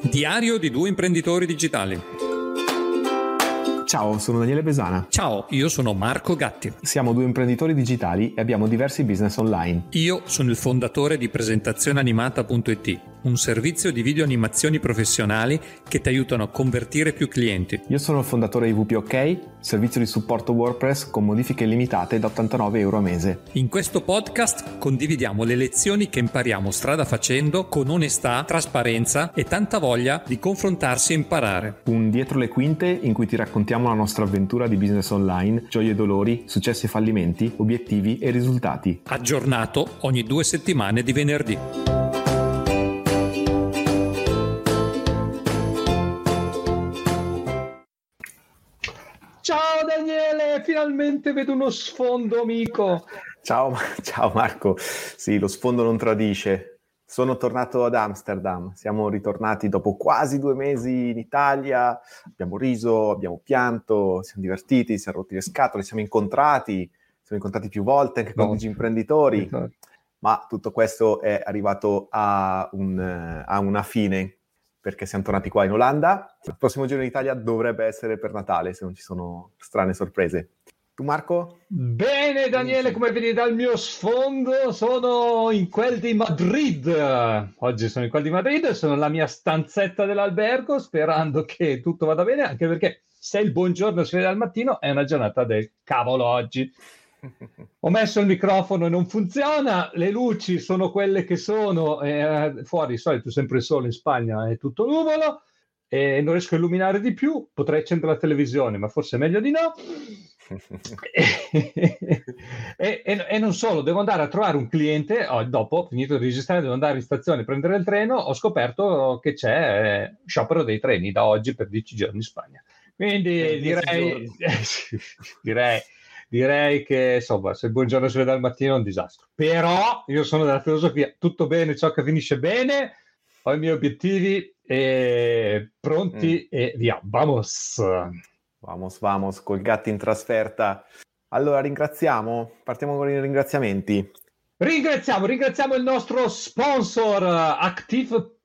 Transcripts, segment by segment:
Diario di due imprenditori digitali. Ciao, sono Daniele Besana. Ciao, io sono Marco Gatti. Siamo due imprenditori digitali e abbiamo diversi business online. Io sono il fondatore di presentazioneanimata.it, un servizio di videoanimazioni professionali che ti aiutano a convertire più clienti. Io sono il fondatore di WP-OK, servizio di supporto WordPress con modifiche limitate da €89 a mese. In questo podcast condividiamo le lezioni che impariamo strada facendo con onestà, trasparenza e tanta voglia di confrontarsi e imparare. Un dietro le quinte in cui ti raccontiamo la nostra avventura di business online, gioie e dolori, successi e fallimenti, obiettivi e risultati. Aggiornato ogni 2 settimane di venerdì. Ciao Daniele, finalmente vedo uno sfondo amico. Ciao Marco, sì, lo sfondo non tradisce. Sono tornato ad Amsterdam, siamo ritornati dopo quasi 2 mesi in Italia, abbiamo riso, abbiamo pianto, siamo divertiti, siamo rotti le scatole, siamo incontrati più volte anche con gli imprenditori, ma tutto questo è arrivato a una fine, perché siamo tornati qua in Olanda. Il prossimo giro in Italia dovrebbe essere per Natale, se non ci sono strane sorprese. Tu Marco? Bene Daniele, come vedi dal mio sfondo sono in quel di Madrid. Oggi sono in quel di Madrid, sono nella mia stanzetta dell'albergo sperando che tutto vada bene, anche perché se il buongiorno si vede al mattino è una giornata del cavolo oggi. Ho messo il microfono e non funziona, le luci sono quelle che sono, fuori di solito sempre il sole in Spagna è tutto nuvolo e non riesco a illuminare di più, potrei accendere la televisione ma forse è meglio di no. E non solo, devo andare a trovare un cliente. Dopo finito di registrare devo andare in stazione a prendere il treno. Ho scoperto che c'è sciopero dei treni da oggi per 10 giorni in Spagna, quindi direi che insomma se il buongiorno si vede al mattino è un disastro, però io sono della filosofia tutto bene ciò che finisce bene, ho i miei obiettivi e pronti e via, vamos, col Gatti in trasferta. Allora partiamo con i ringraziamenti. Ringraziamo il nostro sponsor Active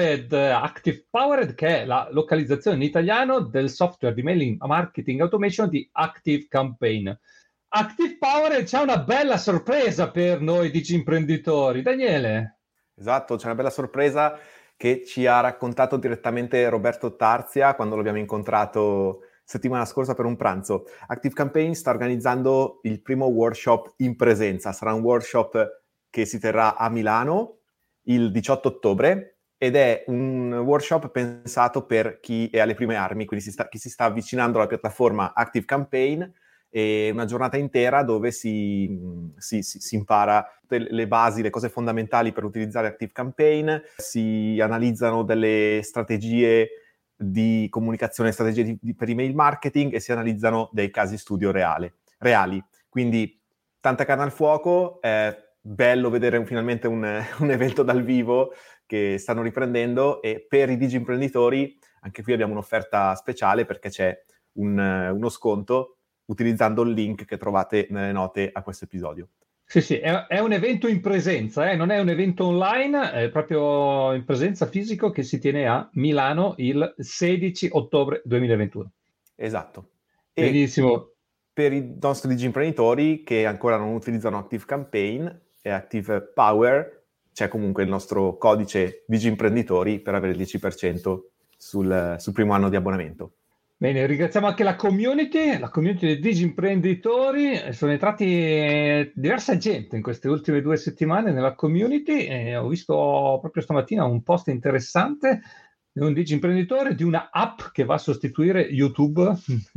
Powered, che è la localizzazione in italiano del software di mailing marketing automation di Active Campaign. Active Powered c'è una bella sorpresa per noi imprenditori. Daniele? Esatto, c'è una bella sorpresa che ci ha raccontato direttamente Roberto Tarzia quando l'abbiamo incontrato settimana scorsa per un pranzo. Active Campaign sta organizzando il primo workshop in presenza. Sarà un workshop che si terrà a Milano il 18 ottobre ed è un workshop pensato per chi è alle prime armi, quindi chi si sta avvicinando alla piattaforma Active Campaign. È una giornata intera dove si impara le basi, le cose fondamentali per utilizzare Active Campaign, si analizzano delle strategie di comunicazione, strategie per email marketing e si analizzano dei casi studio reali. Quindi tanta carne al fuoco, è bello vedere finalmente un evento dal vivo che stanno riprendendo, e per i digimprenditori anche qui abbiamo un'offerta speciale perché c'è uno sconto utilizzando il link che trovate nelle note a questo episodio. Sì, è un evento in presenza, non è un evento online, è proprio in presenza fisico che si tiene a Milano il 16 ottobre 2021. Esatto. Benissimo. E per i nostri digimprenditori che ancora non utilizzano Active Campaign e Active Power, c'è comunque il nostro codice digimprenditori per avere il 10% sul primo anno di abbonamento. Bene, ringraziamo anche la community dei digimprenditori. Sono entrati diversa gente in queste ultime 2 settimane nella community e ho visto proprio stamattina un post interessante di un digiimprenditore di una app che va a sostituire YouTube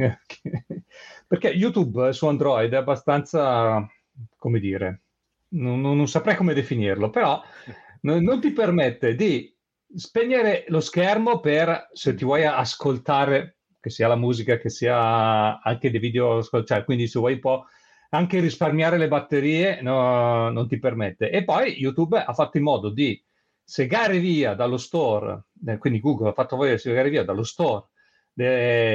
perché YouTube su Android è abbastanza, come dire, non saprei come definirlo, però non ti permette di spegnere lo schermo per, se ti vuoi ascoltare, che sia la musica, che sia anche dei video, cioè, quindi se vuoi un po' anche risparmiare le batterie, no, non ti permette. E poi YouTube ha fatto in modo di segare via dallo store, quindi Google ha fatto voler segare via dallo store,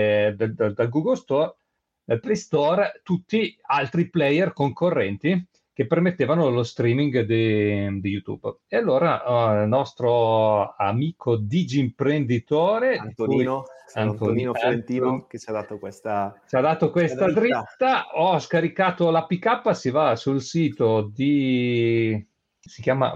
dal Google Store, dal Play Store, tutti altri player concorrenti che permettevano lo streaming di YouTube. E allora il nostro amico digiimprenditore, di cui Antonino Fiorentino, che ci ha dato questa dritta. Ho scaricato l'APK, si va sul sito si chiama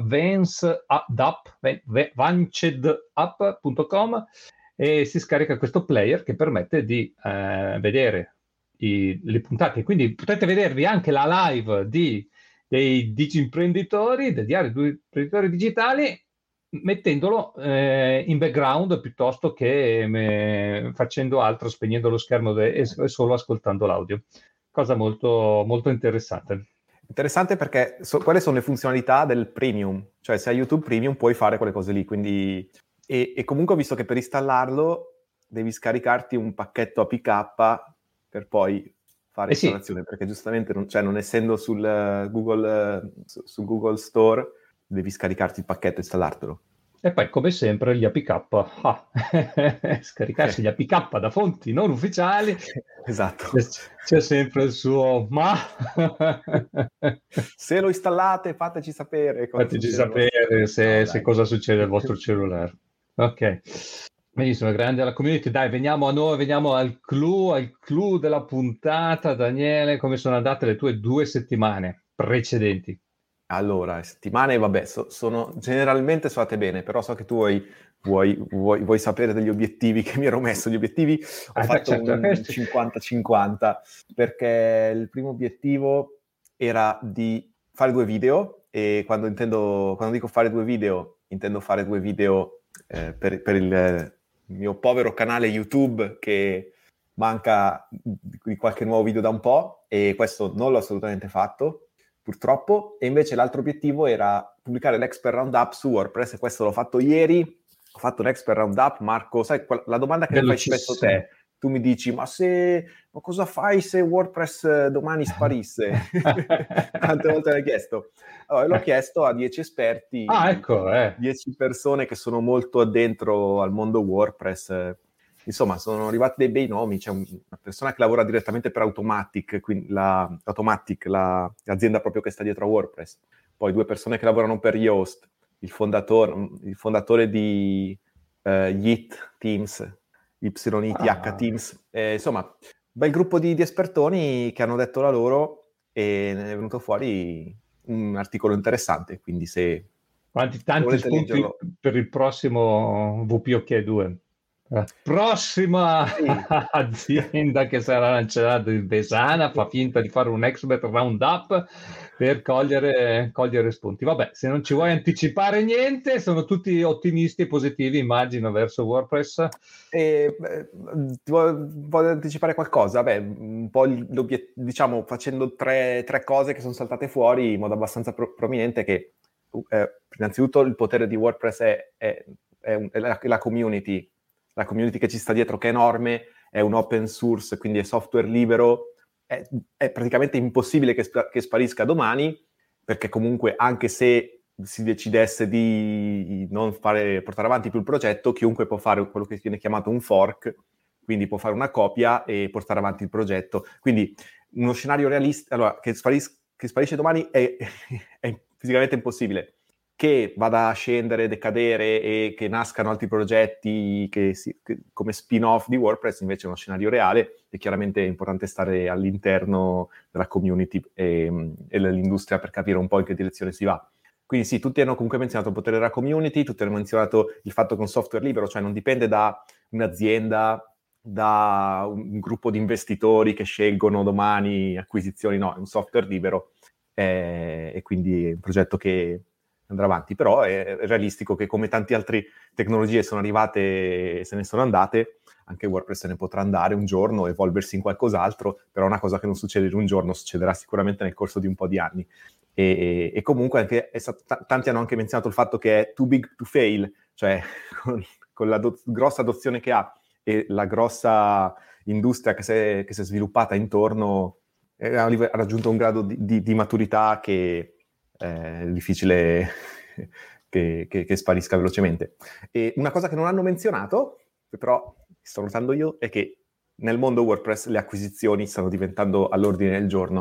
vancedapp.com e si scarica questo player che permette di vedere le puntate, quindi potete vedervi anche la live dei digimprenditori, del diario dei imprenditori digitali, mettendolo in background piuttosto che facendo altro, spegnendo lo schermo e solo ascoltando l'audio. Cosa molto, molto interessante. Interessante perché quelle sono le funzionalità del premium, cioè se hai YouTube Premium puoi fare quelle cose lì, quindi e comunque ho visto che per installarlo devi scaricarti un pacchetto APK per poi fare installazione, perché giustamente non essendo sul Google Store devi scaricarti il pacchetto e installartelo. E poi, come sempre, gli APK. Scaricarsi gli APK da fonti non ufficiali. Esatto. C'è sempre il suo ma. Se lo installate, fateci sapere. Fateci sapere se cosa succede al vostro cellulare. Ok. Benissimo, grande la community. Dai, veniamo a noi, veniamo al clou della puntata. Daniele, come sono andate le tue 2 settimane precedenti? Allora, settimane, vabbè, generalmente sono andate bene, però so che tu vuoi sapere degli obiettivi che mi ero messo. Gli obiettivi ho fatto un 50-50, perché il primo obiettivo era di fare 2 video, e quando dico fare 2 video, intendo fare 2 video per il mio povero canale YouTube che manca di qualche nuovo video da un po', e questo non l'ho assolutamente fatto, purtroppo. E invece l'altro obiettivo era pubblicare l'expert roundup su WordPress, e questo l'ho fatto ieri. Ho fatto un expert roundup. Marco, sai la domanda che mi fai spesso te, tu mi dici ma cosa fai se WordPress domani sparisse? Quante volte l'hai chiesto? Allora, l'ho chiesto a 10 esperti, 10 persone che sono molto addentro al mondo WordPress. Insomma, sono arrivati dei bei nomi. C'è una persona che lavora direttamente per Automattic, quindi l'azienda proprio che sta dietro a WordPress. Poi 2 persone che lavorano per Yoast, il fondatore di YIT Teams, YITH Teams. Insomma, bel gruppo di espertoni che hanno detto la loro, e ne è venuto fuori un articolo interessante. Quindi se tanti spunti leggerlo, per il prossimo WPOK 2. La prossima azienda che sarà lanciata in Besana fa finta di fare un expert roundup per cogliere spunti. Vabbè, se non ci vuoi anticipare niente, sono tutti ottimisti e positivi, immagino, verso WordPress. Voglio anticipare qualcosa? Beh, un po' diciamo, facendo tre cose che sono saltate fuori in modo abbastanza prominente, che innanzitutto il potere di WordPress è la community. La community che ci sta dietro, che è enorme, è un open source, quindi è software libero. È praticamente impossibile che sparisca domani, perché comunque anche se si decidesse di non portare avanti più il progetto, chiunque può fare quello che viene chiamato un fork, quindi può fare una copia e portare avanti il progetto. Quindi uno scenario realistico, allora, che sparisce domani è fisicamente impossibile. Che vada a scendere, decadere e che nascano altri progetti come spin-off di WordPress, invece è uno scenario reale, e chiaramente è importante stare all'interno della community e dell'industria per capire un po' in che direzione si va. Quindi sì, tutti hanno comunque menzionato il potere della community, tutti hanno menzionato il fatto che è un software libero, cioè non dipende da un'azienda, da un gruppo di investitori che scelgono domani acquisizioni, no, è un software libero, e quindi è un progetto che andrà avanti. Però è realistico che, come tante altre tecnologie sono arrivate e se ne sono andate, anche WordPress se ne potrà andare un giorno, evolversi in qualcos'altro, però è una cosa che non succede in un giorno, succederà sicuramente nel corso di un po' di anni. E comunque tanti hanno anche menzionato il fatto che è too big to fail, cioè con la grossa adozione che ha e la grossa industria che si è sviluppata intorno, ha raggiunto un grado di maturità che è difficile che sparisca velocemente. E una cosa che non hanno menzionato, che però sto notando io, è che nel mondo WordPress le acquisizioni stanno diventando all'ordine del giorno.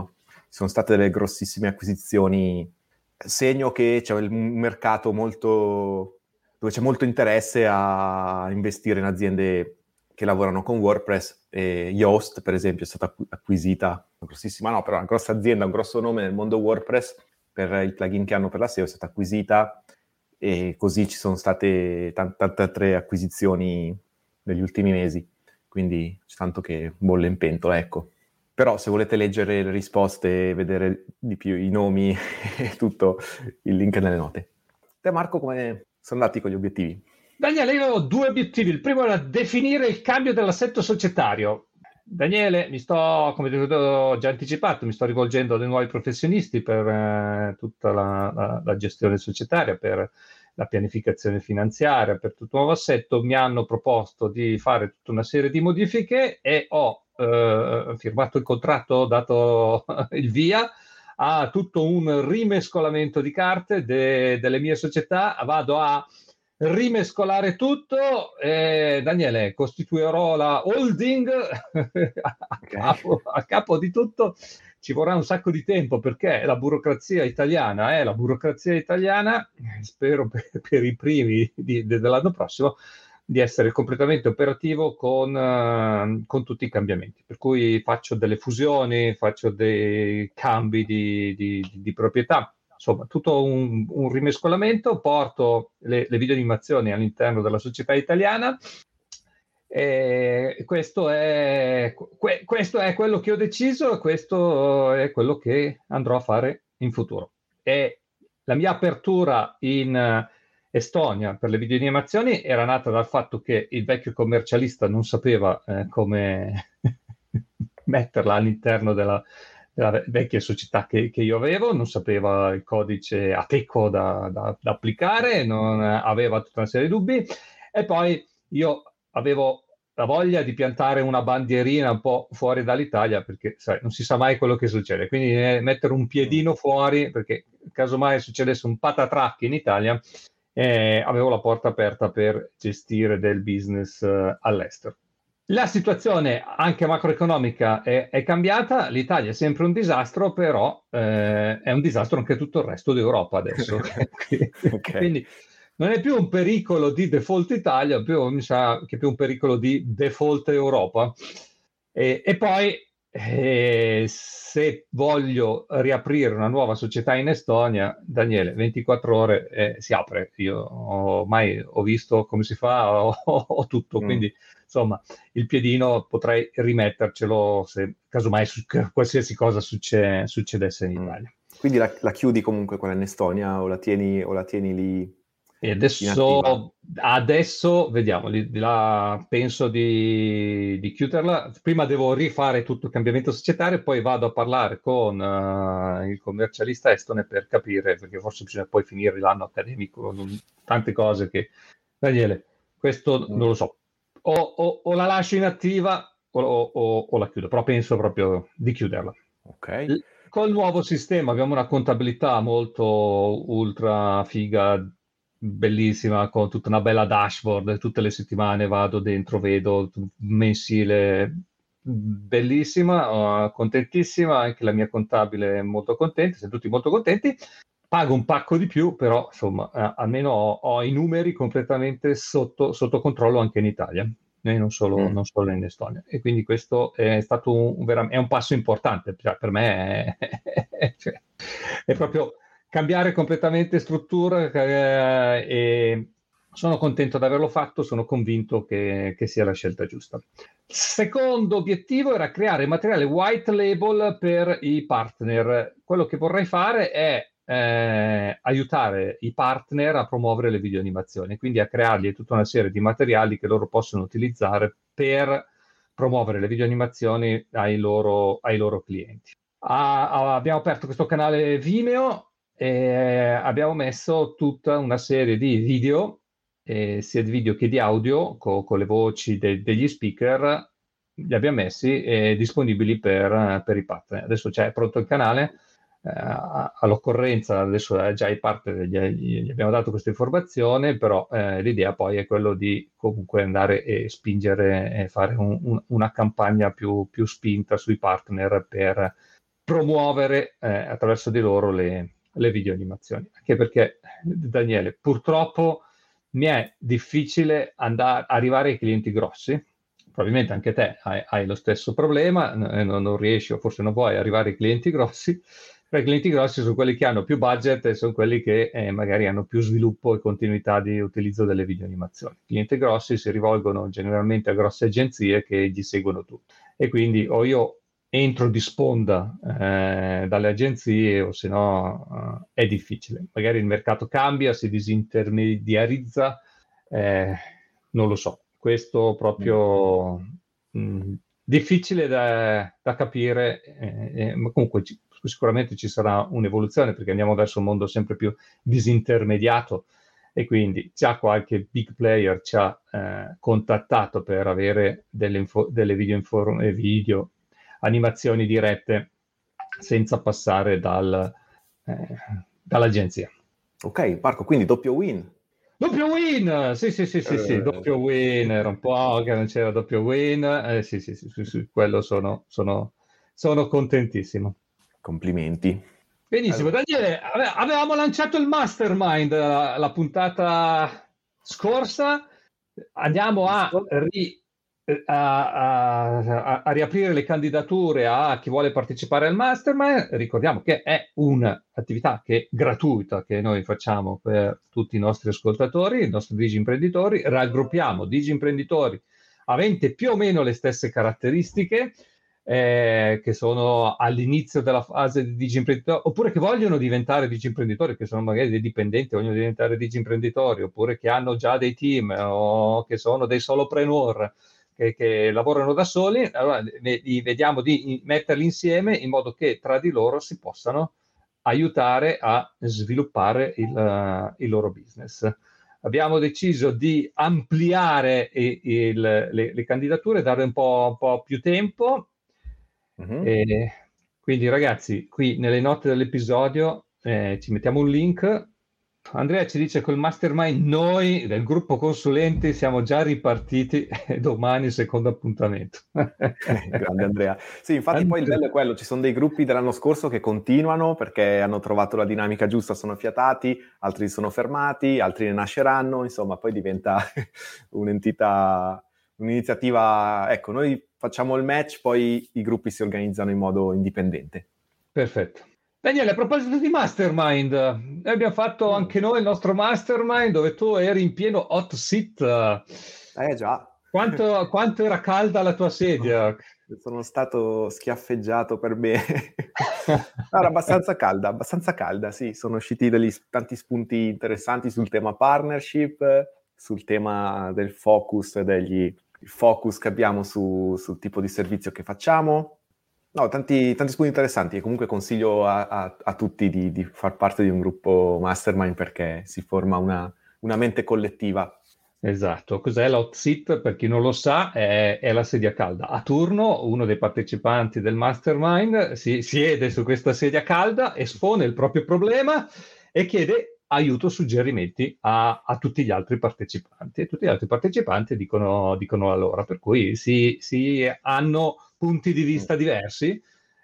sono state delle grossissime acquisizioni, segno che c'è un mercato dove c'è molto interesse a investire in aziende che lavorano con WordPress. Yoast, per esempio, è stata acquisita, una grossissima no, però una grossa azienda, un grosso nome nel mondo WordPress per i plugin che hanno per la SEO, è stata acquisita, e così ci sono state tante altre acquisizioni negli ultimi mesi, quindi c'è tanto che bolle in pentola, ecco. Però se volete leggere le risposte e vedere di più i nomi e tutto, il link è nelle note. Te Marco, come sono andati con gli obiettivi? Daniele, io ho 2 obiettivi. Il primo era definire il cambio dell'assetto societario. Daniele, come ti ho già anticipato, mi sto rivolgendo a dei nuovi professionisti per tutta la gestione societaria, per la pianificazione finanziaria, per tutto il nuovo assetto. Mi hanno proposto di fare tutta una serie di modifiche e ho firmato il contratto, ho dato il via a tutto un rimescolamento di carte delle mie società. Vado a rimescolare tutto. Daniele, costituirò la holding a capo di tutto. Ci vorrà un sacco di tempo perché la burocrazia italiana è la burocrazia italiana. Spero per i primi dell'anno prossimo di essere completamente operativo con tutti i cambiamenti. Per cui faccio delle fusioni, faccio dei cambi di proprietà. Insomma, tutto un rimescolamento, porto le videoanimazioni all'interno della società italiana. E questo è quello che ho deciso, e questo è quello che andrò a fare in futuro. E la mia apertura in Estonia per le videoanimazioni era nata dal fatto che il vecchio commercialista non sapeva come metterla all'interno della vecchia società che io avevo, non sapeva il codice Ateco da applicare, non aveva tutta una serie di dubbi, e poi io avevo la voglia di piantare una bandierina un po' fuori dall'Italia, perché sai, non si sa mai quello che succede, quindi mettere un piedino fuori, perché casomai succedesse un patatrac in Italia, avevo la porta aperta per gestire del business all'estero. La situazione anche macroeconomica è cambiata, l'Italia è sempre un disastro, però è un disastro anche tutto il resto d'Europa adesso. Okay. Quindi non è più un pericolo di default Italia, mi sa che è più un pericolo di default Europa. E poi, se voglio riaprire una nuova società in Estonia, Daniele, 24 ore si apre. Io ormai ho visto come si fa, ho tutto, quindi insomma il piedino potrei rimettercelo se casomai qualsiasi cosa succedesse in Italia. Quindi la chiudi comunque quella in Estonia o la tieni lì? E adesso vediamo, penso di chiuderla. Prima devo rifare tutto il cambiamento societario, poi vado a parlare con il commercialista estone per capire, perché forse bisogna poi finire l'anno accademico, tante cose che... Daniele, questo non lo so. O la lascio inattiva o la chiudo, però penso proprio di chiuderla. Ok. Col nuovo sistema abbiamo una contabilità molto ultra figa, bellissima, con tutta una bella dashboard. Tutte le settimane vado dentro, vedo mensile, bellissima, contentissima, anche la mia contabile è molto contenta, siamo tutti molto contenti. Pago un pacco di più, però insomma almeno ho i numeri completamente sotto controllo anche in Italia, e non solo in Estonia, e quindi questo è stato è un passo importante, cioè, per me è proprio cambiare completamente struttura, e sono contento di averlo fatto, sono convinto che sia la scelta giusta. Secondo obiettivo era creare materiale white label per i partner. Quello che vorrei fare è aiutare i partner a promuovere le videoanimazioni, quindi a creargli tutta una serie di materiali che loro possono utilizzare per promuovere le videoanimazioni ai loro clienti. Abbiamo aperto questo canale Vimeo e abbiamo messo tutta una serie di video, sia di video che di audio, con le voci degli speaker, li abbiamo messi disponibili per i partner. Adesso è pronto il canale. All'occorrenza adesso già i partner gli abbiamo dato questa informazione, però l'idea poi è quello di comunque andare e spingere e fare una campagna più spinta sui partner per promuovere attraverso di loro le video animazioni. Anche perché, Daniele, purtroppo mi è difficile arrivare ai clienti grossi. Probabilmente anche te hai lo stesso problema, non riesci o forse non vuoi arrivare ai clienti grossi, perché i clienti grossi sono quelli che hanno più budget e sono quelli che magari hanno più sviluppo e continuità di utilizzo delle videoanimazioni. I clienti grossi si rivolgono generalmente a grosse agenzie che gli seguono tutto. E quindi o io entro di sponda dalle agenzie o se no è difficile. Magari il mercato cambia, si disintermediarizza, non lo so. Questo proprio difficile da capire, ma comunque sicuramente ci sarà un'evoluzione perché andiamo verso un mondo sempre più disintermediato e quindi già qualche big player ci ha contattato per avere delle video animazioni dirette senza passare dall'agenzia. Ok, Marco, quindi doppio win. Doppio win! Sì, doppio win. Era un po' che non c'era doppio win. Sì, quello sono contentissimo. Complimenti. Benissimo, Daniele, avevamo lanciato il Mastermind la puntata scorsa. Andiamo a riaprire le candidature a chi vuole partecipare al Mastermind. Ricordiamo che è un'attività gratuita che noi facciamo per tutti i nostri ascoltatori, i nostri digi imprenditori. Raggruppiamo digi imprenditori aventi più o meno le stesse caratteristiche, che sono all'inizio della fase di digi imprenditori, oppure che vogliono diventare digi imprenditori, che sono magari dei dipendenti, vogliono diventare digi imprenditori, oppure che hanno già dei team o che sono dei solopreneur che lavorano da soli. Allora vediamo di metterli insieme in modo che tra di loro si possano aiutare a sviluppare il loro business. Abbiamo deciso di ampliare le candidature, dare un po' più tempo. Quindi ragazzi, qui nelle note dell'episodio ci mettiamo un link. Andrea ci dice col Mastermind noi del gruppo consulenti siamo già ripartiti domani secondo appuntamento. Grande Andrea. Sì, infatti poi il bello è quello, ci sono dei gruppi dell'anno scorso che continuano perché hanno trovato la dinamica giusta, sono fiatati, altri sono fermati, altri ne nasceranno, insomma poi diventa un'iniziativa, ecco, noi facciamo il match, poi i gruppi si organizzano in modo indipendente. Perfetto. Daniele, a proposito di Mastermind, abbiamo fatto anche noi il nostro Mastermind dove tu eri in pieno hot seat. Già. Quanto era calda la tua sedia? Sono stato schiaffeggiato per bene. Era abbastanza calda, sì. Sono usciti tanti spunti interessanti sul tema partnership, sul tema del focus, il focus che abbiamo sul tipo di servizio che facciamo. No, tanti spunti interessanti e comunque consiglio a tutti di far parte di un gruppo Mastermind perché si forma una mente collettiva. Esatto, cos'è l'hot seat? Per chi non lo sa, è la sedia calda. A turno, uno dei partecipanti del Mastermind si siede su questa sedia calda, espone il proprio problema e chiede aiuto, suggerimenti a tutti gli altri partecipanti. E tutti gli altri partecipanti dicono la loro, per cui si hanno punti di vista diversi.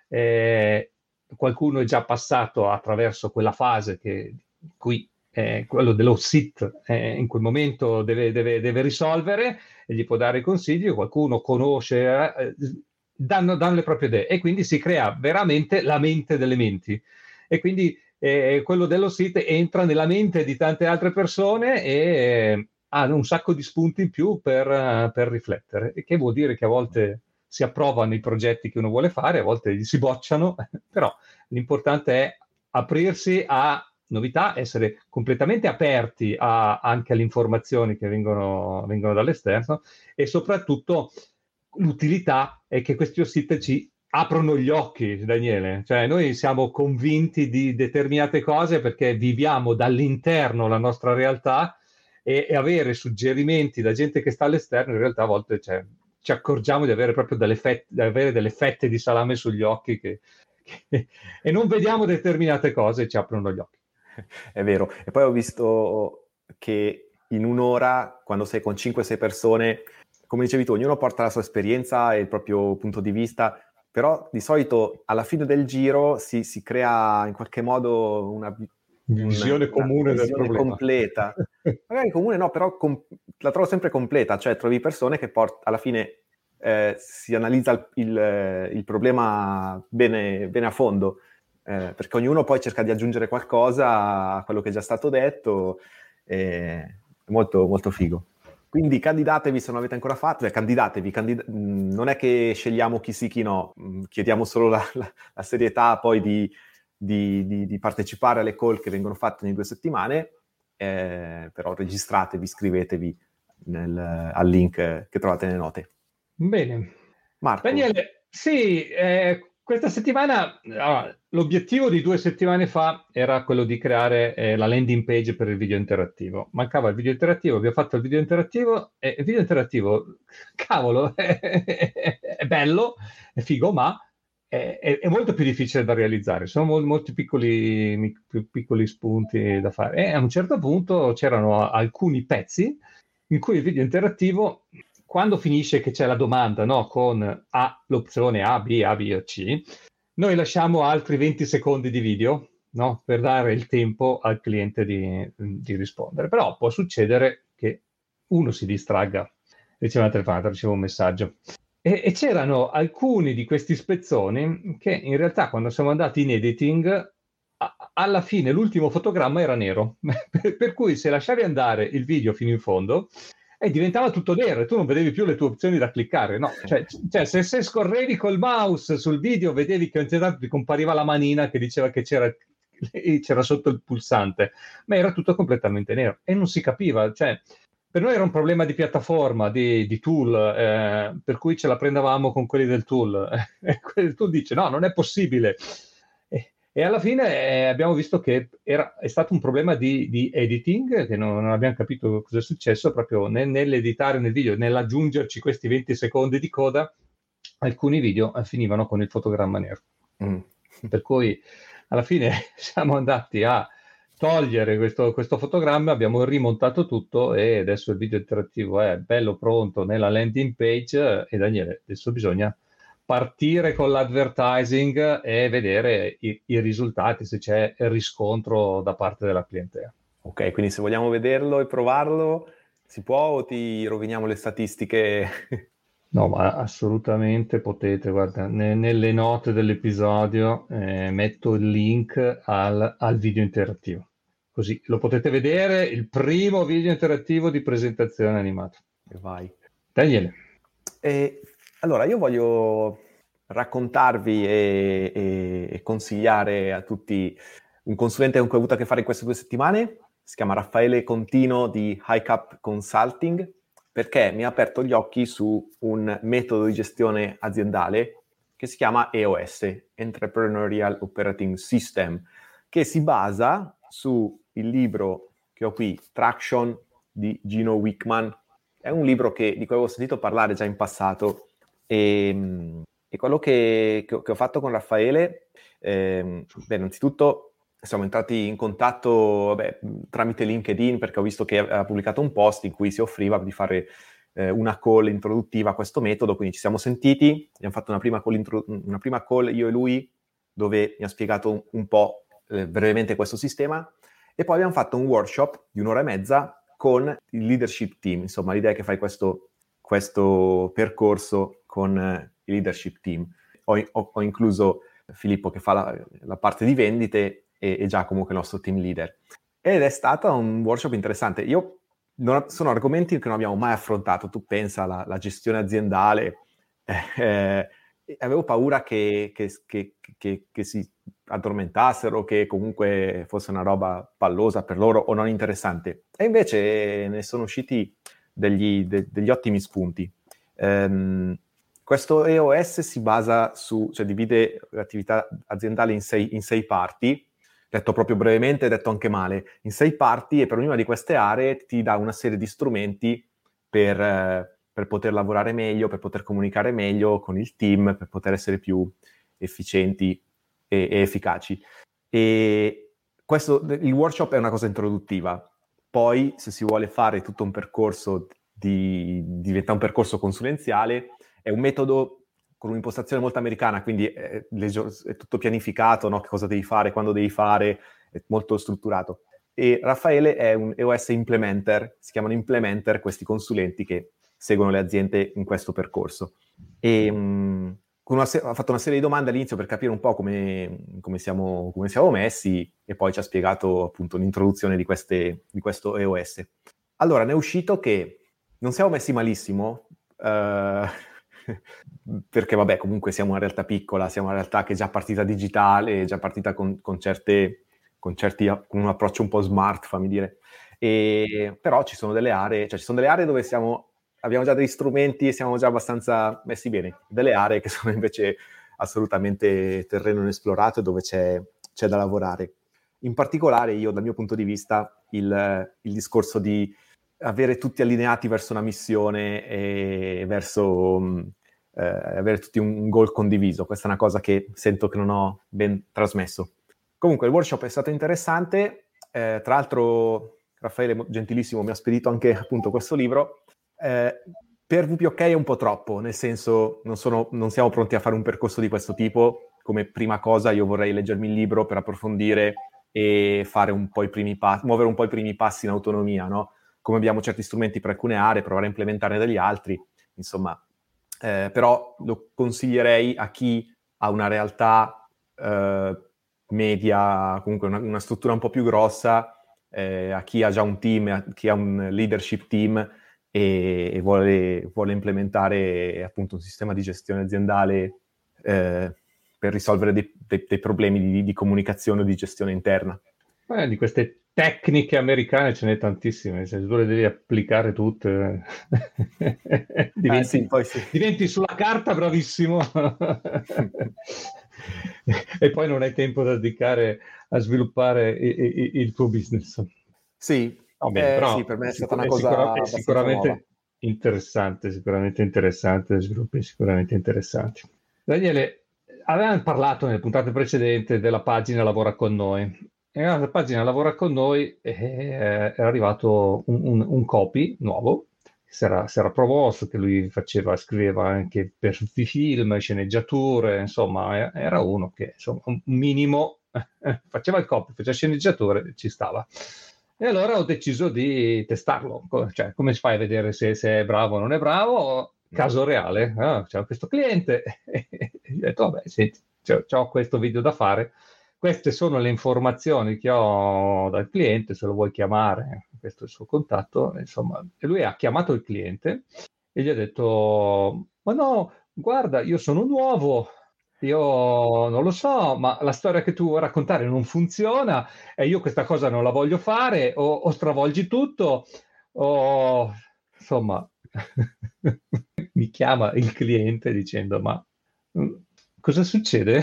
Qualcuno è già passato attraverso quella fase qui quello dello sit in quel momento deve risolvere e gli può dare consigli, qualcuno conosce, danno le proprie idee e quindi si crea veramente la mente delle menti e quindi quello dello sit entra nella mente di tante altre persone e ha un sacco di spunti in più per riflettere, e che vuol dire che a volte si approvano i progetti che uno vuole fare, a volte si bocciano, però l'importante è aprirsi a novità, essere completamente aperti anche alle informazioni che vengono dall'esterno e soprattutto l'utilità è che questi siti ci aprono gli occhi, Daniele. Cioè noi siamo convinti di determinate cose perché viviamo dall'interno la nostra realtà e avere suggerimenti da gente che sta all'esterno in realtà a volte ci accorgiamo di avere proprio delle fette di salame sugli occhi e non vediamo determinate cose e ci aprono gli occhi. È vero. E poi ho visto che in un'ora, quando sei con 5-6 persone, come dicevi tu, ognuno porta la sua esperienza e il proprio punto di vista, però di solito alla fine del giro si crea in qualche modo una visione comune del visione problema. completa. Magari comune no, però la trovo sempre completa, cioè trovi persone che alla fine si analizza il problema bene a fondo, perché ognuno poi cerca di aggiungere qualcosa a quello che è già stato detto, è molto, molto figo. Quindi candidatevi se non avete ancora fatto, candidatevi, non è che scegliamo chi sì chi no, chiediamo solo la serietà poi di partecipare alle call che vengono fatte ogni 2 settimane, però registratevi, iscrivetevi al link che trovate nelle note. Bene. Marco. Daniele, sì, questa settimana, l'obiettivo di 2 settimane fa era quello di creare la landing page per il video interattivo. Mancava il video interattivo, abbiamo fatto il video interattivo e il video interattivo, cavolo, è bello, è figo, ma è molto più difficile da realizzare. Sono molti piccoli spunti da fare. E a un certo punto c'erano alcuni pezzi in cui il video interattivo, quando finisce che c'è la domanda, no, con l'opzione A, B o C, noi lasciamo altri 20 secondi di video, no, per dare il tempo al cliente di rispondere. Però può succedere che uno si distragga, riceve una telefonata, riceve un messaggio. E c'erano alcuni di questi spezzoni che in realtà quando siamo andati in editing, alla fine l'ultimo fotogramma era nero, per cui se lasciavi andare il video fino in fondo diventava tutto nero e tu non vedevi più le tue opzioni da cliccare, no? Cioè se scorrevi col mouse sul video vedevi che a un certo punto ti compariva la manina che diceva che c'era sotto il pulsante, ma era tutto completamente nero e non si capiva, cioè per noi era un problema di piattaforma, di tool, per cui ce la prendevamo con quelli del tool. Il tool dice no, non è possibile. E alla fine abbiamo visto che è stato un problema di editing, che non abbiamo capito cosa è successo, proprio nell'editare nel video, nell'aggiungerci questi 20 secondi di coda, alcuni video finivano con il fotogramma nero. Per cui alla fine siamo andati a togliere questo fotogramma, abbiamo rimontato tutto e adesso il video interattivo è bello pronto nella landing page e Daniele, adesso bisogna partire con l'advertising e vedere i risultati, se c'è riscontro da parte della clientela. Ok, quindi se vogliamo vederlo e provarlo, si può o ti roviniamo le statistiche? No, ma assolutamente potete, guarda, nelle note dell'episodio metto il link al video interattivo. Così lo potete vedere, il primo video interattivo di presentazione animata. Vai. Daniele. Allora, io voglio raccontarvi e consigliare a tutti un consulente con cui ho avuto a che fare in queste 2 settimane. Si chiama Raffaele Contino di HighCap Consulting, perché mi ha aperto gli occhi su un metodo di gestione aziendale che si chiama EOS, Entrepreneurial Operating System, che si basa sul libro che ho qui, Traction, di Gino Wickman. È un libro di cui avevo sentito parlare già in passato e quello che ho fatto con Raffaele, innanzitutto siamo entrati in contatto tramite LinkedIn, perché ho visto che aveva pubblicato un post in cui si offriva di fare una call introduttiva a questo metodo, quindi ci siamo sentiti, abbiamo fatto una prima call io e lui, dove mi ha spiegato un po' brevemente questo sistema, e poi abbiamo fatto un workshop di 1 ora e mezza con il leadership team. Insomma, l'idea è che fai questo percorso con il leadership team. Ho incluso Filippo che fa la parte di vendite e Giacomo che è il nostro team leader. Ed è stato un workshop interessante. Sono argomenti che non abbiamo mai affrontato. Tu pensa alla gestione aziendale. Avevo paura che si addormentassero, che comunque fosse una roba pallosa per loro o non interessante. E invece ne sono usciti degli ottimi spunti. Questo EOS si basa cioè divide l'attività aziendale in sei parti, detto proprio brevemente, detto anche male, in 6 parti, e per ognuna di queste aree ti dà una serie di strumenti per poter lavorare meglio, per poter comunicare meglio con il team, per poter essere più efficienti e efficaci. E il workshop è una cosa introduttiva. Poi, se si vuole fare tutto un percorso diventa un percorso consulenziale, è un metodo con un'impostazione molto americana, quindi è tutto pianificato, no? Che cosa devi fare, quando devi fare, è molto strutturato. E Raffaele è un EOS implementer, si chiamano implementer questi consulenti che seguono le aziende in questo percorso. E ha fatto una serie di domande all'inizio per capire un po' come siamo messi, e poi ci ha spiegato appunto l'introduzione di questo EOS. Allora, ne è uscito che non siamo messi malissimo, perché vabbè, comunque siamo una realtà piccola, siamo una realtà che è già partita digitale, è già partita con un approccio un po' smart, fammi dire. Però ci sono delle aree, dove abbiamo già degli strumenti e siamo già abbastanza messi bene, delle aree che sono invece assolutamente terreno inesplorato e dove c'è da lavorare. In particolare io, dal mio punto di vista, il discorso di avere tutti allineati verso una missione e verso avere tutti un goal condiviso. Questa è una cosa che sento che non ho ben trasmesso. Comunque il workshop è stato interessante, tra l'altro Raffaele gentilissimo mi ha spedito anche appunto questo libro. Per WPOK è un po' troppo, nel senso non siamo pronti a fare un percorso di questo tipo. Come prima cosa io vorrei leggermi il libro per approfondire e fare un po' muovere un po' i primi passi in autonomia, no? Come abbiamo certi strumenti per alcune aree, provare a implementarne degli altri, insomma. Però lo consiglierei a chi ha una realtà media, comunque una struttura un po' più grossa, a chi ha già un team, a chi ha un leadership team e vuole implementare appunto un sistema di gestione aziendale per risolvere dei problemi di comunicazione o di gestione interna. Di queste tecniche americane ce n'è tantissime, se tu le devi applicare tutte diventi sulla carta bravissimo e poi non hai tempo da dedicare a sviluppare il tuo business. Sì, però sì, per me è stata una cosa sicuramente interessante, sviluppi sicuramente interessanti. Daniele, avevamo parlato nelle puntate precedenti della pagina Lavora con noi. E nella pagina Lavora con noi è arrivato un copy nuovo, si era promosso, che lui scriveva anche per film, sceneggiature, insomma, era uno che insomma, un minimo faceva il copy, faceva sceneggiature, ci stava. E allora ho deciso di testarlo, cioè come si fa a vedere se è bravo o non è bravo? Caso reale, c'è questo cliente, e ho detto, vabbè, senti, c'ho questo video da fare, queste sono le informazioni che ho dal cliente, se lo vuoi chiamare, questo è il suo contatto, insomma. E lui ha chiamato il cliente e gli ha detto, ma no, guarda, io sono nuovo, io non lo so, ma la storia che tu vuoi raccontare non funziona e io questa cosa non la voglio fare, o stravolgi tutto, o insomma, mi chiama il cliente dicendo, ma cosa succede?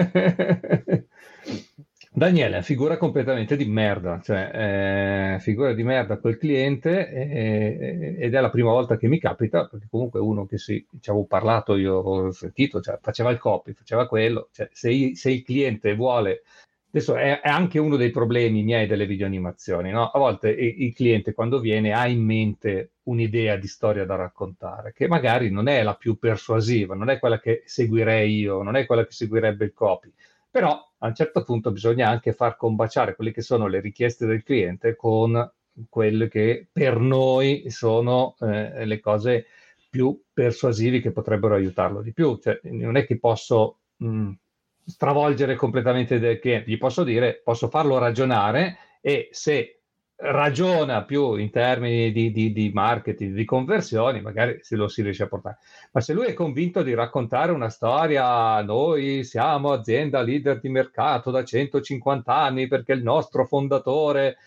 Daniele, figura completamente di merda, cioè figura di merda quel cliente ed è la prima volta che mi capita, perché comunque uno che ci avevo parlato, io ho sentito, cioè, faceva il copy, faceva quello, cioè, se il cliente vuole, adesso è anche uno dei problemi miei delle videoanimazioni, no? A volte il cliente quando viene ha in mente un'idea di storia da raccontare, che magari non è la più persuasiva, non è quella che seguirei io, non è quella che seguirebbe il copy. Però a un certo punto bisogna anche far combaciare quelle che sono le richieste del cliente con quelle che per noi sono le cose più persuasive che potrebbero aiutarlo di più. Cioè, non è che posso stravolgere completamente del cliente, gli posso dire, posso farlo ragionare e se ragiona più in termini di marketing, di conversioni, magari si riesce a portare. Ma se lui è convinto di raccontare una storia, noi siamo azienda leader di mercato da 150 anni perché il nostro fondatore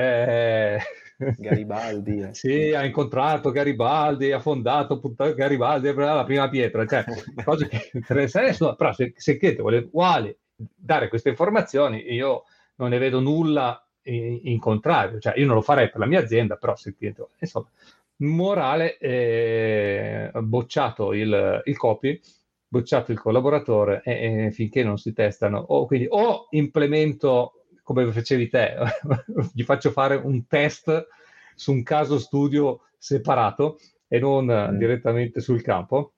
Garibaldi sì, ha incontrato Garibaldi, ha fondato Garibaldi la prima pietra, cioè cose che interessano, però se il cliente vuole dare queste informazioni, io non ne vedo nulla in contrario, cioè io non lo farei per la mia azienda, però se il cliente insomma, morale, bocciato il copy, bocciato il collaboratore e finché non si testano, quindi o implemento come facevi te, gli faccio fare un test su un caso studio separato e non direttamente sul campo,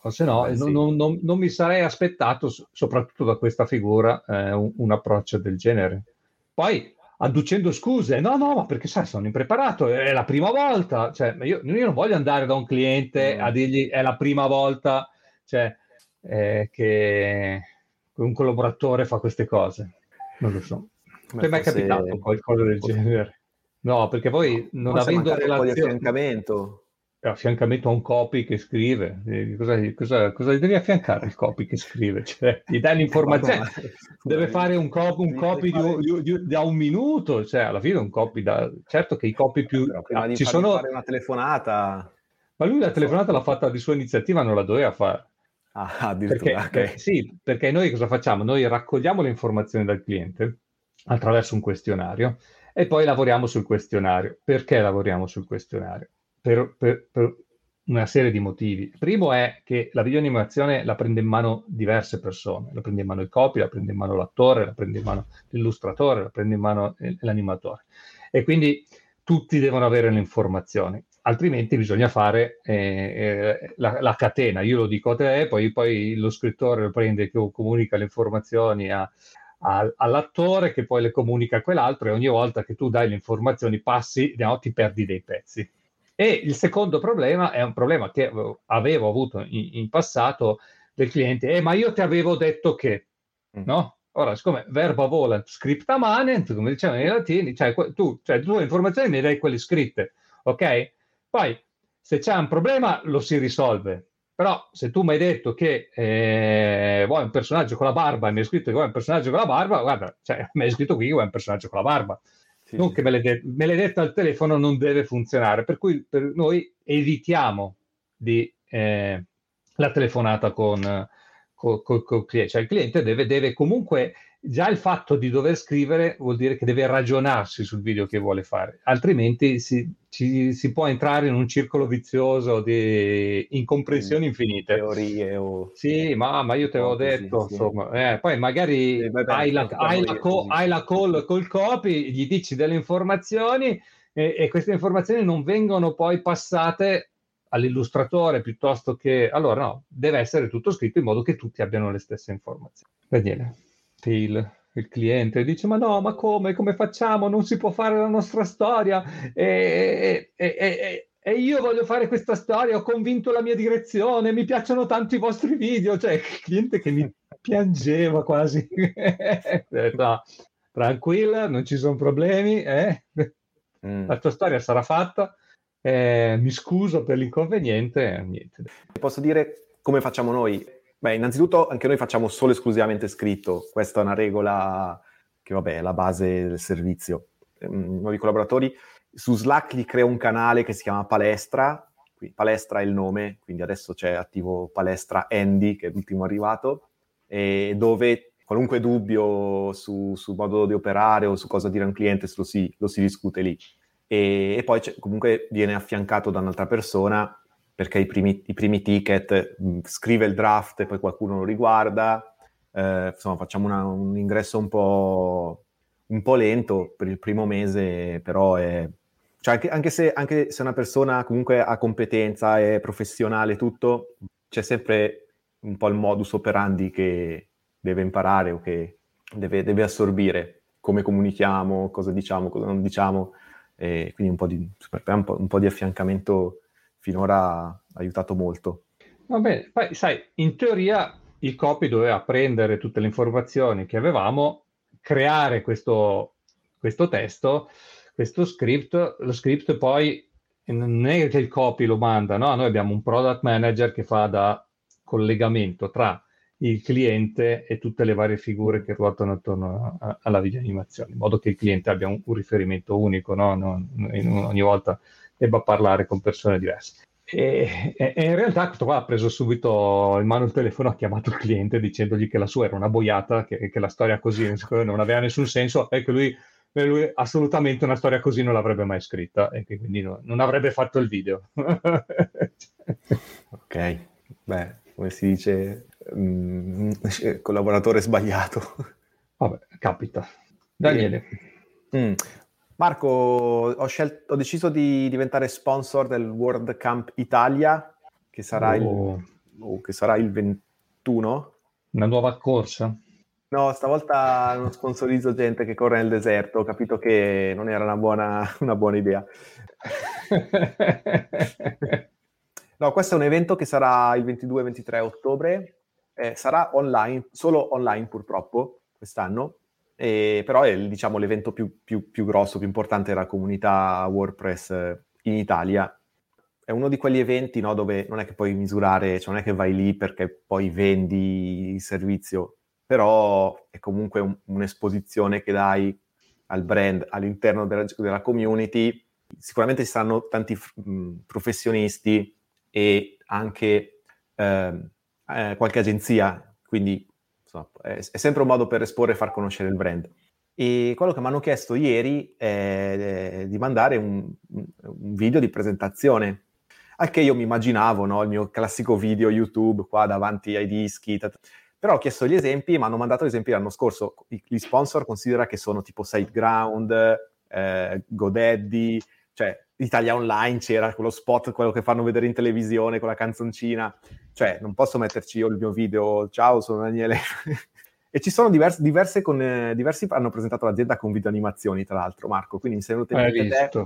o se no Beh, sì. non mi sarei aspettato, soprattutto da questa figura, un approccio del genere. Poi adducendo scuse, no, ma perché sai, sono impreparato, è la prima volta, cioè, io non voglio andare da un cliente a dirgli è la prima volta, cioè, che un collaboratore fa queste cose, non lo so. Beh, Ti è mai forse, capitato qualcosa del genere? No, perché poi non forse è avendo mancato un po' di relazione, affiancamento. affiancamento a un copy che scrive, cosa gli devi affiancare il copy che scrive? Cioè, gli dai Vabbè, l'informazione, ma deve fare un devi copy fare... da un minuto, cioè alla fine un copy da... Certo che i copy più... Però prima di ci fargli sono... fare una telefonata, Ma lui la non so. telefonata l'ha fatta di sua iniziativa, non la doveva fare. Ah, addirittura, Perché, ok. sì, perché noi cosa facciamo? Noi raccogliamo le informazioni dal cliente attraverso un questionario e poi lavoriamo sul questionario. Perché lavoriamo sul questionario? Per una serie di motivi. Il primo è che la videoanimazione la prende in mano diverse persone, la prende in mano il copy, la prende in mano l'attore, la prende in mano l'illustratore, la prende in mano l'animatore. E quindi tutti devono avere le informazioni, altrimenti bisogna fare la catena. Io lo dico a te, poi lo scrittore lo prende, comunica le informazioni all'attore, che poi le comunica a quell'altro, e ogni volta che tu dai le informazioni passi, no, ti perdi dei pezzi. E il secondo problema è un problema che avevo avuto in passato del cliente, ma io ti avevo detto che, no? Ora, siccome verba volant, scripta manent, come dicevano i latini, cioè tu le informazioni mi dai quelle scritte, ok? Poi, se c'è un problema, lo si risolve. Però, se tu mi hai detto che vuoi un personaggio con la barba e mi hai scritto che vuoi un personaggio con la barba, guarda, cioè, mi hai scritto qui che vuoi un personaggio con la barba. Sì, Non sì, che sì. me l'hai detto al telefono, non deve funzionare. Per cui per noi evitiamo la telefonata col cliente. Cioè il cliente deve comunque, già il fatto di dover scrivere vuol dire che deve ragionarsi sul video che vuole fare, altrimenti si può entrare in un circolo vizioso di Sì, incomprensioni infinite. teorie o Sì, ma io te l'avevo ipotesi, detto, sì. insomma, poi magari Vabbè, anche per noi è così. hai la call col copy, gli dici delle informazioni e queste informazioni non vengono poi passate all'illustratore piuttosto che... Allora no, deve essere tutto scritto in modo che tutti abbiano le stesse informazioni. Daniele, il cliente dice, ma no, ma come facciamo? Non si può fare la nostra storia e io voglio fare questa storia, ho convinto la mia direzione, mi piacciono tanto i vostri video, cioè il cliente che mi piangeva quasi. Ho detto, no, tranquilla, non ci sono problemi, Mm. la tua storia sarà fatta, mi scuso per l'inconveniente, niente. Posso dire come facciamo noi? Beh, innanzitutto anche noi facciamo solo esclusivamente scritto, questa è una regola che vabbè è la base del servizio. Nuovi collaboratori, su Slack gli creo un canale che si chiama Palestra, Palestra è il nome, quindi adesso c'è attivo Palestra Andy, che è l'ultimo arrivato, e dove qualunque dubbio sul modo di operare o su cosa dire a un cliente lo si discute lì. E poi comunque viene affiancato da un'altra persona perché i primi ticket scrive il draft e poi qualcuno lo riguarda. Insomma, facciamo un ingresso un po' lento per il primo mese, però cioè anche se una persona comunque ha competenza, è professionale, tutto, c'è sempre un po' il modus operandi che deve imparare o che deve assorbire, come comunichiamo, cosa diciamo, cosa non diciamo. E quindi un po' di affiancamento finora ha aiutato molto. Va bene, poi sai, in teoria il copy doveva prendere tutte le informazioni che avevamo, creare questo testo, questo script, lo script poi non è che il copy lo manda, no? Noi abbiamo un product manager che fa da collegamento tra il cliente e tutte le varie figure che ruotano attorno alla videoanimazione, in modo che il cliente abbia un riferimento unico, no? Ogni volta debba parlare con persone diverse. E in realtà questo qua ha preso subito in mano il telefono, ha chiamato il cliente dicendogli che la sua era una boiata, che la storia così non aveva nessun senso e che lui assolutamente una storia così non l'avrebbe mai scritta e che quindi non avrebbe fatto il video. Ok, beh, come si dice, collaboratore sbagliato. Vabbè, capita. E- Daniele. mm. Marco, ho deciso di diventare sponsor del World Camp Italia, che sarà Oh. che sarà il 21. Una nuova corsa? No, stavolta non sponsorizzo gente che corre nel deserto, ho capito che non era una buona idea. No, questo è un evento che sarà il 22-23 ottobre, sarà online, solo online purtroppo quest'anno, però è diciamo l'evento più grosso, più importante della comunità WordPress in Italia. È uno di quegli eventi, no, dove non è che puoi misurare, cioè non è che vai lì perché poi vendi il servizio, però è comunque un'esposizione che dai al brand all'interno della community. Sicuramente ci saranno tanti professionisti e anche qualche agenzia, quindi insomma, è sempre un modo per esporre e far conoscere il brand. E quello che mi hanno chiesto ieri è di mandare un video di presentazione, al che io mi immaginavo, no? Il mio classico video YouTube qua davanti ai dischi, però ho chiesto gli esempi e mi hanno mandato gli esempi l'anno scorso. Gli sponsor considera che sono tipo SiteGround, GoDaddy, cioè Italia Online c'era quello spot, quello che fanno vedere in televisione con la canzoncina, cioè non posso metterci io il mio video, ciao sono Daniele. E ci sono diversi hanno presentato l'azienda con video animazioni, tra l'altro, Marco, quindi mi sei venuto in mente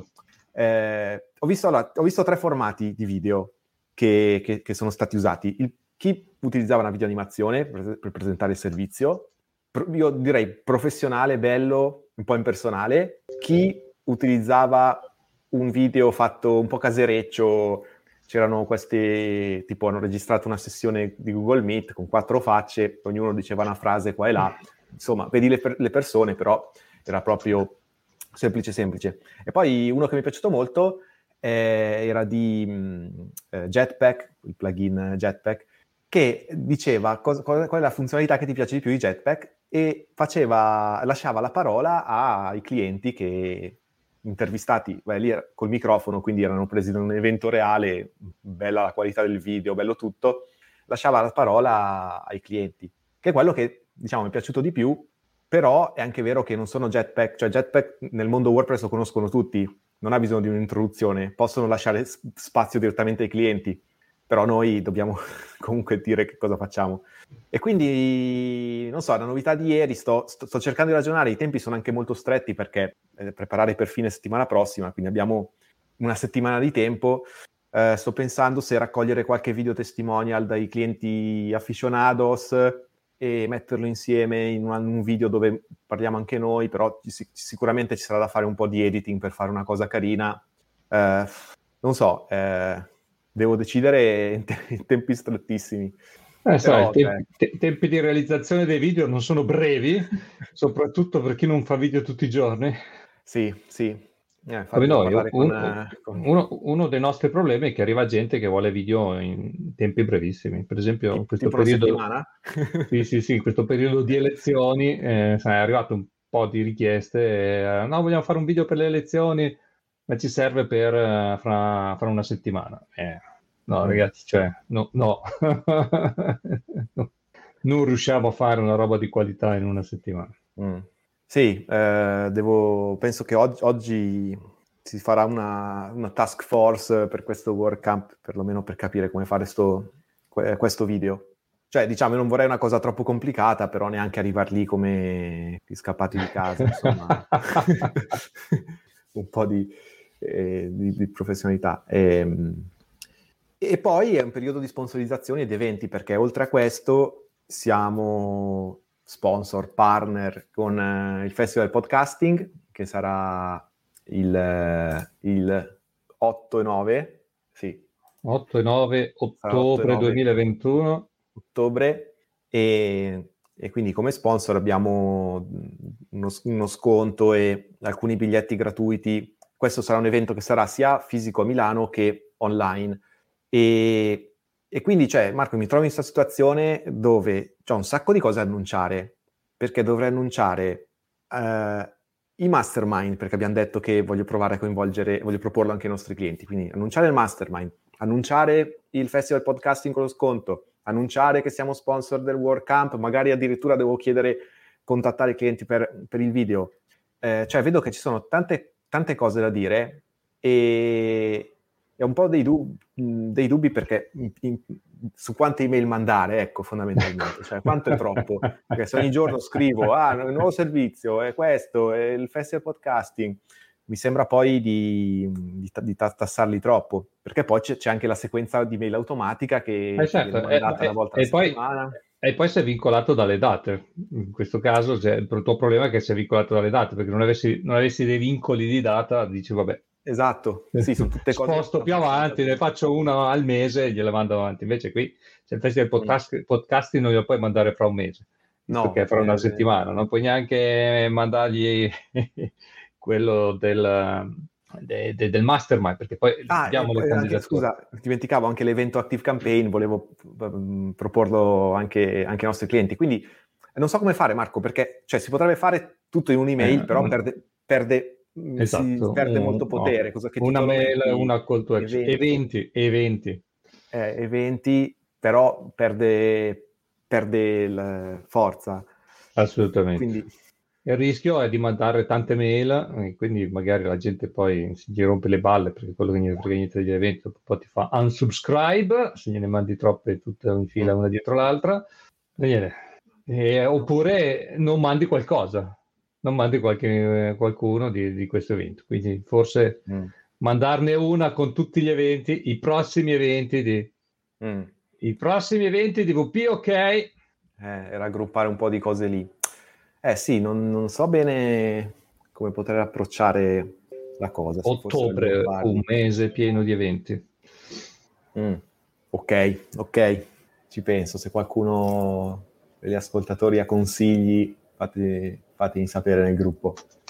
te. Ho visto 3 formati di video che sono stati usati. Chi utilizzava una video animazione per presentare il servizio, io direi professionale, bello, un po' impersonale. Chi utilizzava un video fatto un po' casereccio, c'erano questi, tipo hanno registrato una sessione di Google Meet con 4 facce, ognuno diceva una frase qua e là, insomma, vedi le persone, però era proprio semplice. E poi uno che mi è piaciuto molto era di Jetpack, il plugin Jetpack, che diceva qual è la funzionalità che ti piace di più di Jetpack e lasciava la parola ai clienti che intervistati, lì col microfono, quindi erano presi da un evento reale, bella la qualità del video, bello tutto, lasciava la parola ai clienti, che è quello che diciamo mi è piaciuto di più, però è anche vero che non sono Jetpack, cioè Jetpack nel mondo WordPress lo conoscono tutti, non ha bisogno di un'introduzione, possono lasciare spazio direttamente ai clienti, però noi dobbiamo comunque dire che cosa facciamo. E quindi, non so, la novità di ieri, sto cercando di ragionare, i tempi sono anche molto stretti perché preparare per fine settimana prossima, quindi abbiamo una settimana di tempo. Sto pensando se raccogliere qualche video testimonial dai clienti aficionados e metterlo insieme in un video dove parliamo anche noi, però sicuramente ci sarà da fare un po' di editing per fare una cosa carina. Non so, devo decidere in tempi strettissimi. Però, i tempi di realizzazione dei video non sono brevi, soprattutto per chi non fa video tutti i giorni. Sì. Come noi, uno dei nostri problemi è che arriva gente che vuole video in tempi brevissimi. Per esempio, in questo periodo, sì, in questo periodo di elezioni è arrivato un po' di richieste. No, vogliamo fare un video per le elezioni, ma ci serve per fra una settimana. No, ragazzi, cioè, no. Non riusciamo a fare una roba di qualità in una settimana. Sì, penso che oggi si farà una task force per questo WordCamp, perlomeno per capire come fare questo video. Cioè, diciamo, non vorrei una cosa troppo complicata, però neanche arrivare lì come gli scappati di casa, insomma. Un po' di professionalità. E poi è un periodo di sponsorizzazioni ed eventi, perché oltre a questo siamo sponsor, partner con il Festival Podcasting, che sarà il 8 e 9, sì. 8 e 9 ottobre 2021. Ottobre, e quindi come sponsor abbiamo uno sconto e alcuni biglietti gratuiti. Questo sarà un evento che sarà sia fisico a Milano che online. E quindi, cioè, Marco, mi trovo in questa situazione dove c'ho un sacco di cose da annunciare, perché dovrei annunciare i mastermind, perché abbiamo detto che voglio provare a voglio proporlo anche ai nostri clienti, quindi annunciare il mastermind, annunciare il Festival Podcasting con lo sconto, annunciare che siamo sponsor del WordCamp, magari addirittura devo contattare i clienti per il video. Cioè, vedo che ci sono tante cose da dire e e ho un po' dei dubbi perché su quante email mandare, ecco, fondamentalmente, cioè quanto è troppo, perché se ogni giorno scrivo, il nuovo servizio, è questo, è il festival podcasting, mi sembra poi di tassarli troppo, perché poi c'è anche la sequenza di mail automatica che certo, viene mandata una volta alla settimana. E poi sei vincolato dalle date. In questo caso il tuo problema è che sei vincolato dalle date, perché non avessi dei vincoli di data, dici vabbè. Esatto, sì, sono tutte cose. Sposto più avanti, ne faccio una al mese e gliela mando avanti. Invece qui c'è il festival podcasting, non glielo puoi mandare fra un mese, perché è fra una settimana. Non puoi neanche mandargli quello del mastermind, perché poi abbiamo le candidature. Scusa, dimenticavo anche l'evento Active Campaign, volevo proporlo anche ai nostri clienti. Quindi non so come fare, Marco, perché si potrebbe fare tutto in un'email, però perde esatto, si perde molto potere. Cosa che una mail, una call to action. Eventi. Eventi, però perde la forza. Assolutamente. Quindi il rischio è di mandare tante mail, e quindi magari la gente poi si gli rompe le balle, perché quello che gli frega niente degli eventi, dopo poi ti fa unsubscribe se gliene mandi troppe tutte in fila una dietro l'altra. Oppure non mandi qualcosa. Non mandi qualcuno di questo evento, quindi forse mandarne una con tutti gli eventi, i prossimi eventi di VP, ok? Raggruppare un po' di cose lì. Sì, non so bene come poter approcciare la cosa. Ottobre, un mese pieno di eventi. Ok, ci penso. Se qualcuno degli ascoltatori ha consigli, fatemi sapere nel gruppo.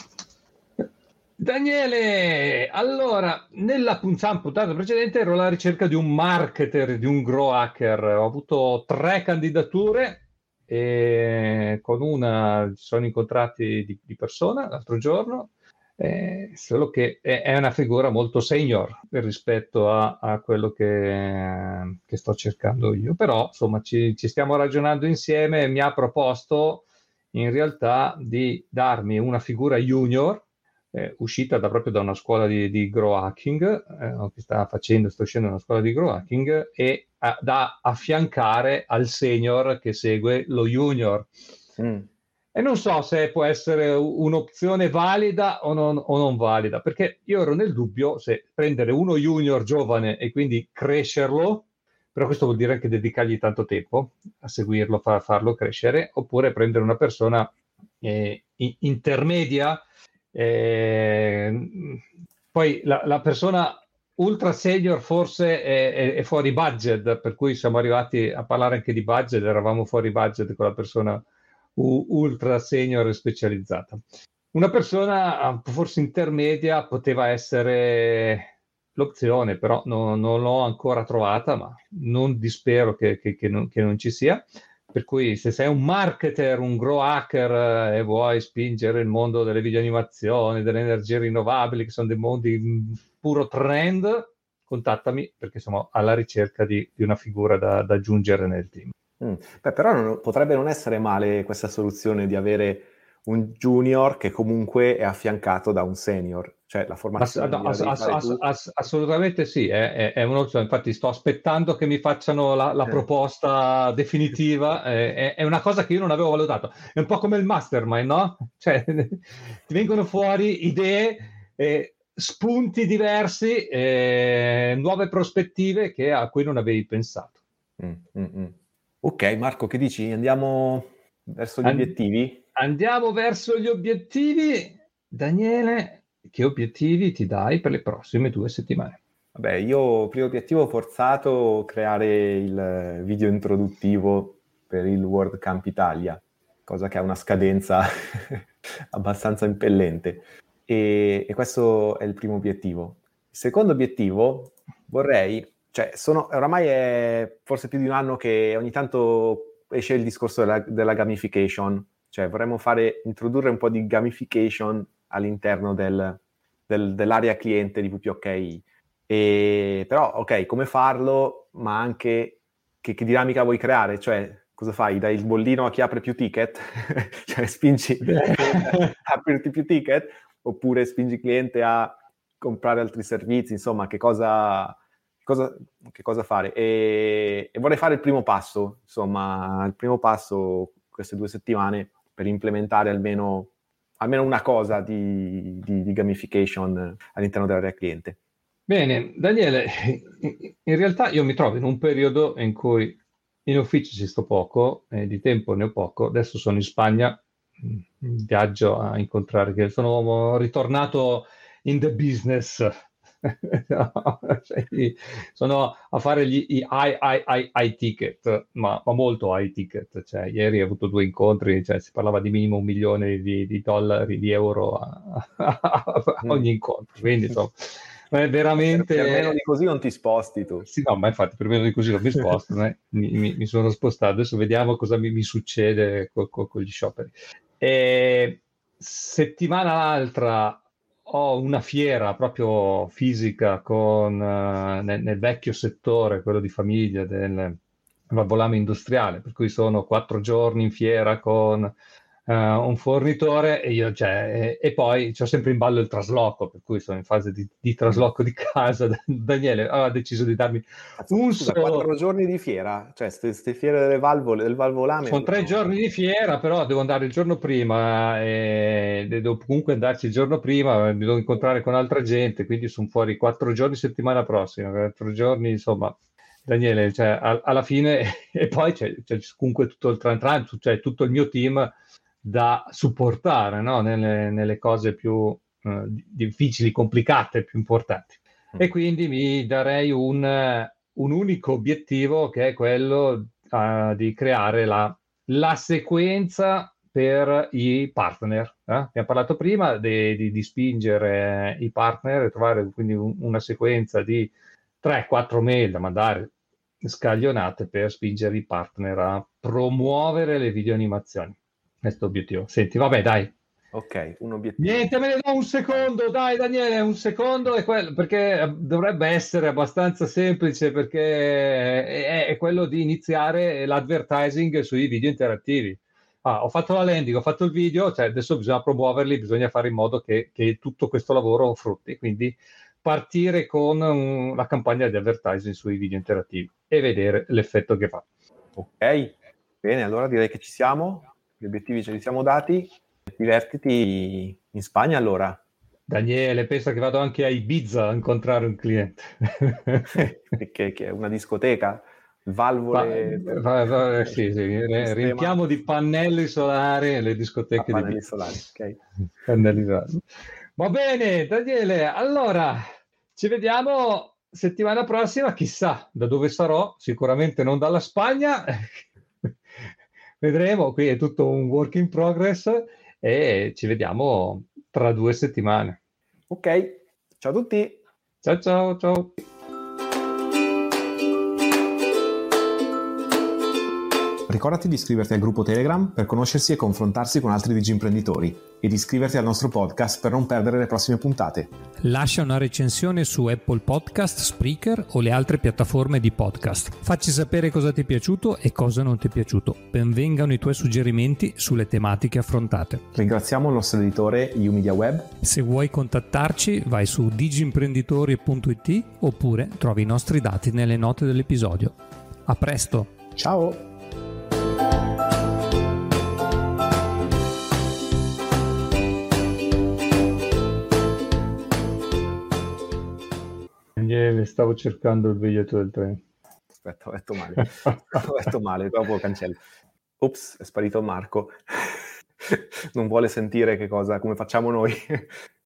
Daniele, allora, nella puntata precedente ero alla ricerca di un marketer, di un grow hacker. Ho avuto 3 candidature e con una ci sono incontrati di persona l'altro giorno, solo che è una figura molto senior rispetto a quello che sto cercando io. Però, insomma, ci stiamo ragionando insieme e mi ha proposto in realtà di darmi una figura junior, uscita proprio da una scuola di grow hacking, che sto uscendo da una scuola di grow hacking, e da affiancare al senior che segue lo junior. E non so se può essere un'opzione valida o non valida, perché io ero nel dubbio se prendere uno junior giovane e quindi crescerlo, però questo vuol dire anche dedicargli tanto tempo a seguirlo, farlo crescere, oppure prendere una persona intermedia. Poi la persona ultra senior forse è fuori budget, per cui siamo arrivati a parlare anche di budget, eravamo fuori budget con la persona ultra senior specializzata. Una persona forse intermedia poteva essere l'opzione, però non l'ho ancora trovata, ma non dispero che non ci sia. Per cui se sei un marketer, un grow hacker e vuoi spingere il mondo delle videoanimazioni, delle energie rinnovabili, che sono dei mondi puro trend, contattami, perché siamo alla ricerca di una figura da aggiungere nel team. Però potrebbe non essere male questa soluzione di avere un junior che comunque è affiancato da un senior, cioè la formazione assolutamente sì, è un'opzione. Infatti sto aspettando che mi facciano la proposta definitiva, è una cosa che io non avevo valutato, è un po' come il mastermind, no? Cioè ti vengono fuori idee, spunti diversi, nuove prospettive a cui non avevi pensato. Ok, Marco, che dici? Andiamo verso gli obiettivi? Andiamo verso gli obiettivi. Daniele, che obiettivi ti dai per le prossime 2 settimane? Vabbè, io primo obiettivo forzato, creare il video introduttivo per il World Camp Italia, cosa che ha una scadenza abbastanza impellente. E questo è il primo obiettivo. Il secondo obiettivo vorrei... oramai è forse più di un anno che ogni tanto esce il discorso della gamification, cioè vorremmo introdurre un po' di gamification all'interno dell'area cliente di VPOK. Però, ok, come farlo, ma anche che dinamica vuoi creare? Cioè, cosa fai? Dai il bollino a chi apre più ticket? Cioè, spingi a aprirti più ticket? Oppure spingi il cliente a comprare altri servizi, insomma, che cosa fare. E vorrei fare il primo passo, insomma, queste 2 settimane per implementare almeno una cosa di gamification all'interno dell'area cliente. Bene, Daniele, in realtà io mi trovo in un periodo in cui in ufficio ci sto poco, di tempo ne ho poco, adesso sono in Spagna, in viaggio a incontrare, che sono ritornato in the business. No, sono a fare gli high ticket, ma molto high ticket. Cioè, ieri ho avuto 2 incontri, cioè, si parlava di minimo 1 milione di dollari, di euro a ogni incontro. Quindi insomma, è veramente. Per meno di così non ti sposti tu. Sì, no, ma infatti per meno di così non mi sposto, né? Mi sono spostato. Adesso vediamo cosa mi succede con gli scioperi. Settimana l'altra ho una fiera proprio fisica nel vecchio settore, quello di famiglia del valvolame industriale, per cui sono 4 giorni in fiera con un fornitore e io, cioè, e poi c'ho sempre in ballo il trasloco, per cui sono in fase di trasloco di casa. Daniele ha deciso di darmi Scusa, 4 giorni di fiera? Cioè, queste fiere del valvolame? Sono 3 giorni di fiera, però devo andare il giorno prima e devo comunque andarci il giorno prima, mi devo incontrare con altra gente, quindi sono fuori 4 giorni settimana prossima, 4 giorni, insomma, Daniele, cioè, alla fine, e poi c'è comunque tutto il tran, cioè tutto il mio team da supportare, no? Nelle cose più difficili, complicate, più importanti. E quindi mi darei un unico obiettivo, che è quello di creare la sequenza per i partner. Abbiamo parlato prima di spingere i partner e trovare quindi una sequenza di 3-4 mail da mandare scaglionate per spingere i partner a promuovere le videoanimazioni. Questo obiettivo. Senti, vabbè, dai. Ok, un obiettivo. Niente, me ne do un secondo, dai Daniele, un secondo, perché dovrebbe essere abbastanza semplice, perché è quello di iniziare l'advertising sui video interattivi. Ho fatto la landing, ho fatto il video, cioè adesso bisogna promuoverli, bisogna fare in modo che tutto questo lavoro frutti, quindi partire con la campagna di advertising sui video interattivi e vedere l'effetto che fa. Ok, bene, allora direi che ci siamo, gli obiettivi ce li siamo dati. Divertiti in Spagna allora. Daniele, pensa che vado anche a Ibiza a incontrare un cliente. che è una discoteca? Valvole? Sì, riempiamo di pannelli solari le discoteche di pannelli Ibiza. solari, ok. Pannelli solari. Va bene, Daniele, allora ci vediamo settimana prossima, chissà da dove sarò, sicuramente non dalla Spagna. Vedremo, qui è tutto un work in progress. E ci vediamo tra 2 settimane. Ok, ciao a tutti. Ciao ciao ciao. Ricordati di iscriverti al gruppo Telegram per conoscersi e confrontarsi con altri digimprenditori e di iscriverti al nostro podcast per non perdere le prossime puntate. Lascia una recensione su Apple Podcast, Spreaker o le altre piattaforme di podcast. Facci sapere cosa ti è piaciuto e cosa non ti è piaciuto. Benvengano i tuoi suggerimenti sulle tematiche affrontate. Ringraziamo il nostro editore YouMedia Web. Se vuoi contattarci, vai su digimprenditori.it oppure trovi i nostri dati nelle note dell'episodio. A presto! Ciao! Stavo cercando il biglietto del treno. Aspetta, ho detto male, dopo cancello. Ops, è sparito Marco. Non vuole sentire come facciamo noi.